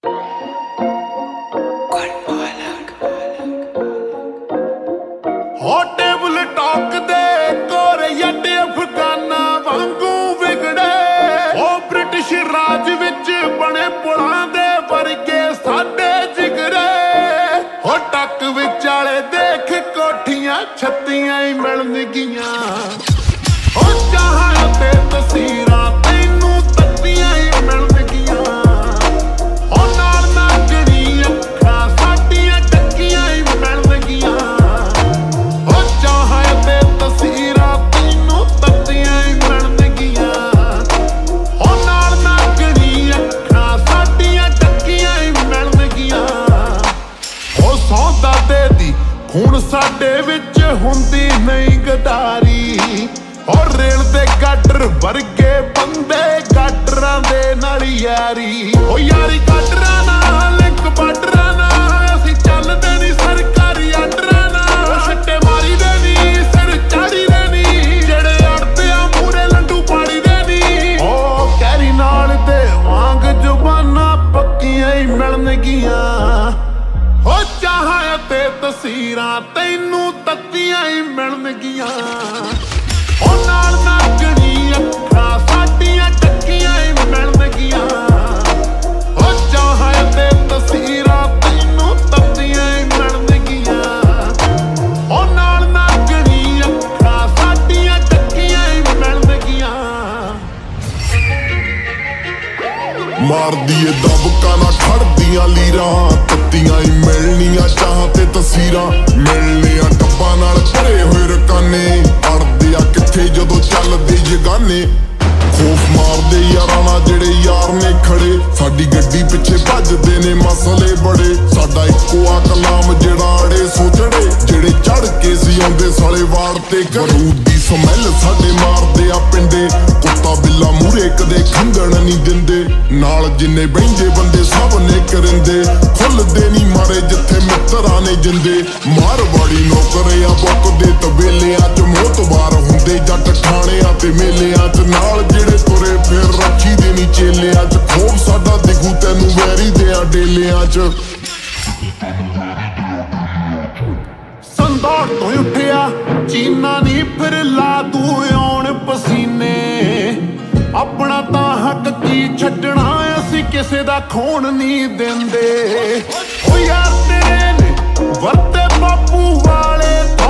ਹੋ table talk ਦੇ ਕੋਰੇ ਯੱਟ ਅਫਗਾਨਾ ਵਾਂਗੂ ਵਿਗੜੇ। ਉਹ ਬ੍ਰਿਟਿਸ਼ ਰਾਜ ਵਿੱਚ ਬਣੇ ਪੁਲਾਂ ਦੇ ਵਰਗੇ ਸਾਡੇ ਜਿਗਰੇ। ਹੋ ਟੱਕ ਵਿਚਾਲੇ ਦੇਖ ਕੋਠੀਆਂ ਛੱਤੀਆਂ ਹੀ ਮਿਲਣਗੀਆਂ। ਹੋ ਚਾਹਾਂ ਤੇ ਤਸਵੀਰਾਂ ਤੈਨੂੰ ਤੱਤੀਆਂ ਹੀ ਮਿਲਣਗੀਆਂ। ਹੋ ਨਾਲ ਨਾਗਣੀ ਅੱਖਾਂ ਸਾਡੀਆਂ ਟੱਕੀਆਂ ਹੀ ਮਿਲਣਗੀਆਂ। ਹੋ ਚਾਹਾਂ ਤੇ ਤਸਵੀਰਾਂ ਤੈਨੂੰ ਤੱਤੀਆਂ ਹੀ ਮਿਲਣਗੀਆਂ। ਹੋ ਨਾਲ ਨਾਗਣੀ ਅੱਖਾਂ ਸਾਡੀਆਂ ਟੱਕੀਆਂ ਹੀ ਮਿਲਣਗੀਆਂ। ਹੋ ਸੌਂਦਾ ਦੇ ਦੀ ਹੁਣ ਸਾਡੇ ਵਿੱਚ ਹੁੰਦੀ ਨਹੀਂ ਗਦਾਰੀ। ਔਰ ਰੇਲ ਦੇ ਗਾਡਰ ਵਰਗੇ ਬੰਦੇ ਗਾਡਰਾਂ ਦੇ ਨਾਲ ਯਾਰੀ। ਓ ਯਾਰੀ ਗਾਡਰਾਂ ਨਾਲ ਲਿੰਕ ਬਾਡਰਾਂ ਨਾਲ ਅਸੀਂ ਚੱਲਦੇ ਨਹੀਂ ਸਰਕਾਰੀ ਆਡਰਾਂ ਨਾਲ। ਛੱਟੇ ਮਾਰੀ ਦੇ ਨਹੀਂ ਸਿਰ ਚਾੜੀ ਦੇ ਨਹੀਂ ਜਿਹੜੇ ਅੜਦੇ ਆ ਮੂਰੇ ਲੰਡੂ ਪਾੜੀ ਦੇ ਨਹੀਂ। ਓ ਕੈਰੀ ਨਾਲ ਦੇ ਵਾਂਗ ਜ਼ੁਬਾਨਾਂ ਪੱਕੀਆਂ ਹੀ ਮਿਲਣਗੀਆਂ। ਹੋ ਚਾਹਾਂ ਤੇ ਤਸਵੀਰਾਂ ਤੈਨੂੰ ਤੱਤੀਆਂ ਹੀ ਮਿਲਣਗੀਆਂ। ਹੋ ਨਾਲ ਨਾਗਣੀ ਅੱਖਾਂ ਸਾਡੀਆਂ ਟੱਕੀਆਂ ਹੀ ਮਿਲਣਗੀਆਂ। ਹੋ ਚਾਹਾਂ ਤੇ ਤਸਵੀਰਾਂ ਤੈਨੂੰ ਤੱਤੀਆਂ ਹੀ ਮਿਲਣਗੀਆਂ। ਹੋ ਨਾਲ ਨਾਗਣੀ ਅੱਖਾਂ ਸਾਡੀਆਂ ਟੱਕੀਆਂ ਹੀ ਮਿਲਣਗੀਆਂ। ਮਾਰਦੀ ਏ ਦਬਕਾ ਨਾ ਖੜਦੀਆਂ ਲੀਰਾਂ ਤੱਤੀਆਂ ਹੀ ਮਿਲਣੀਆਂ। ਚਾਹਾਂ ਤੇ ਤਸਵੀਰਾਂ ਮਿਲਣੀਆਂ ਡੱਬਾਂ ਨਾਲ ਭਰੇ ਹੋਏ ਰਕਾਨੇ। ਅੜਦੇ ਆ ਕਿੱਥੇ ਜਦੋਂ ਚੱਲਦੇ ਜਗਾਨੇ। ਖੋਫ ਮਾਰਦੇ ਯਾਰਾਂ ਨਾਲ ਜਿਹੜੇ ਯਾਰ ਨੇ ਖੜੇ। ਸਾਡੀ ਗੱਡੀ ਪਿੱਛੇ ਭੱਜਦੇ ਨੇ ਮਸਲੇ ਬੜੇ। ਸਾਡਾ ਇੱਕੋ ਆ ਕਲਾਮ ਜਿਹੜਾ ਅੜੇ ਸੋਚੜੇ। ਜਿਹੜੇ ਚੜ ਕੇ ਸੀ ਆਉਂਦੇ ਸਾਲੇ ਵਾੜ ਤੇ ਬਰੂਦ ਦੀ ਸਮੈਲ ਸਾਡੇ ਮਾਰਦੇ ਆ ਪਿੰਡੇ। ਕੁੱਤਾ ਬਿੱਲਾ ਮੂਰੇ ਕਦੇ ਖੰਗਣ ਨਹੀਂ ਦਿੰਦੇ। ਨਾਲ ਜਿੰਨੇ ਬਹਿੰਦੇ ਬੰਦੇ ਸਭ ਨੇ ਕਰਿੰਦੇ। ਖੁੱਲਦੇ ਨਹੀਂ ਮਾਰੇ ਜਿੱਥੇ ਮਿੱਤਰਾਂ ਨੇ ਜਿੰਦੇ। ਮਾਰਵਾੜੀ ਨੌਕਰਿਆਂ ਬੁੱਕਦੇ ਤਬੇਲਿਆਂ ਚ ਮੋਤਬਾਰ ਹੁੰਦੇ ਜੱਟ ਠਾਣਿਆਂ ਤੇ ਮੇਲਿਆਂ ਚ। ਨਾਲ ਜਿਹੜੇ ਤੁਰੇ ਫਿਰ ਰੱਖੀ ਦੇ ਨੀ ਚੇਲਿਆਂ ਚ। ਖੋਬ ਸਾਡਾ ਦਿਖੂ ਤੈਨੂੰ ਵੈਰੀ ਦੇ ਆ ਡੇਲਿਆਂ ਚ। ਸੰਦੌੜ ਤੋਂ ਉੱਠਿਆ ਚੀਨਾ ਨੀ ਫਿਰ ਲਾ ਤੂੰ ਆਉਣ ਪਸੀਨੇ। ਆਪਣਾ ਤਾਂ ਹੱਕ ਕੀ ਛੱਡਣਾ ਅਸੀਂ ਕਿਸੇ ਦਾ ਖੋਣ ਨਹੀਂ ਦਿੰਦੇ। ਓ ਯਾਰ ਤੇਰੇ ਨੇ ਵਰਤੇ ਬਾਪੂ ਵਾਲੇ